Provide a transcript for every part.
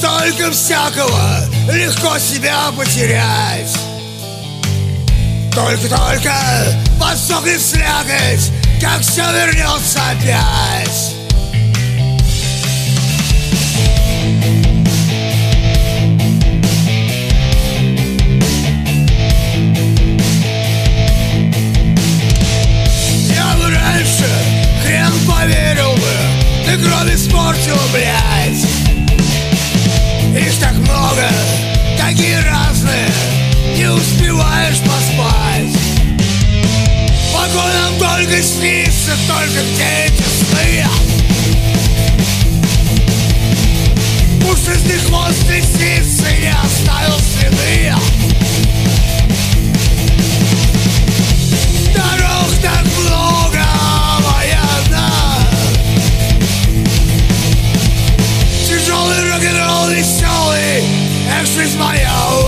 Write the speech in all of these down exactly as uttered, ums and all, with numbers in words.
столько всякого, легко себя потерять. Только-только подсохнет слякоть, как все вернется опять. Я бы раньше хрен поверил бы, ты кровь испортила, блядь. Их так много, такие разные, не успеваешь поспать. Покой нам только снится, только где эти сны? Пушистый хвост лисицы не оставил следы. Дорог так много, моя одна. Тяжелый рок-н-ролл веселый, эх, жизнь моя.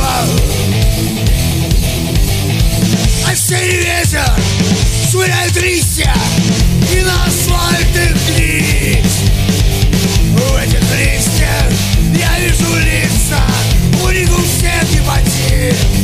Осенний ветер швыряет листья, и на асфальт их гнить. В этих листьях я вижу лица, у них у всех гепатит.